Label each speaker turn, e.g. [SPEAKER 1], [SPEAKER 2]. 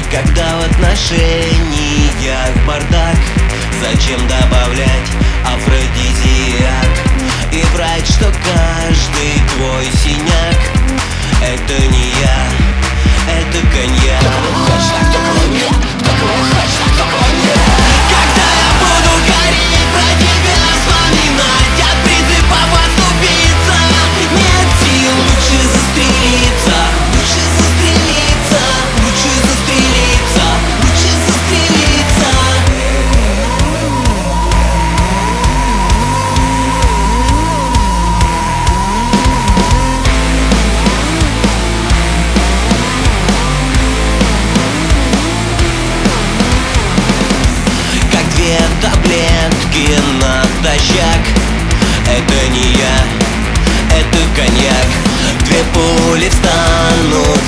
[SPEAKER 1] Когда в отношениях бардак, зачем добавлять афродизиак и врать, что каждый твой синяк — это не я, это коньяк. Когда я буду гореть, про тебя вспоминать, от призыва поступиться нет сил. Лучше застрелиться, лучше застрелиться, лучше застрелиться, лучше застрелиться. Как две таблетки натощак, это не я, это коньяк. Две пули встанут